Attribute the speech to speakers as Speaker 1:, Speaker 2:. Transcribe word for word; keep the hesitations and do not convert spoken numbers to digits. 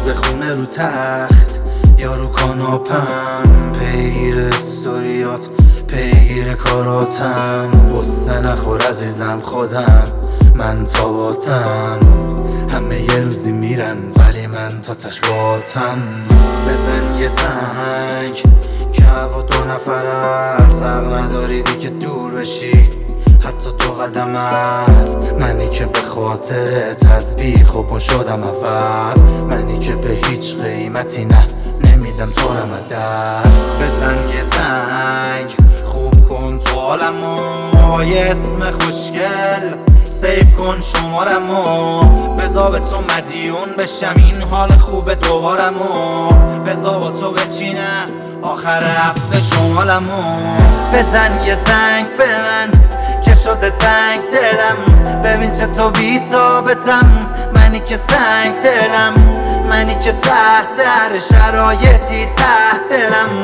Speaker 1: خونه رو تخت یا رو کاناپم، پیگیر استوریات پیگیر کاراتم. قصه نخور عزیزم خودم من تاباتم، همه یه روزی میرن ولی من تا تش باتم. بزن یه سنگ که هوا دو نفر است، حق نداری دیگه دور بشی حتی دو قدم است. منی که به خاطر تسبیح خوب شدم عوض، منی که به هیچ قیمتی نه نمیدم تو رم دست. بزن یه زنگ خوب کن تو حالمو، یه اسم خوشگل سیف کن شمارمو، بذار به تو مدیون بشم این حال خوب دوبارمو، بذار با تو بچینم آخر هفته شمالمو. بزن یه زنگ به من که شده تنگ دلم، ببین چطور بی‌تابتم، منی که سنگ دلم، منی که تحت هر شرایطی ته دلم.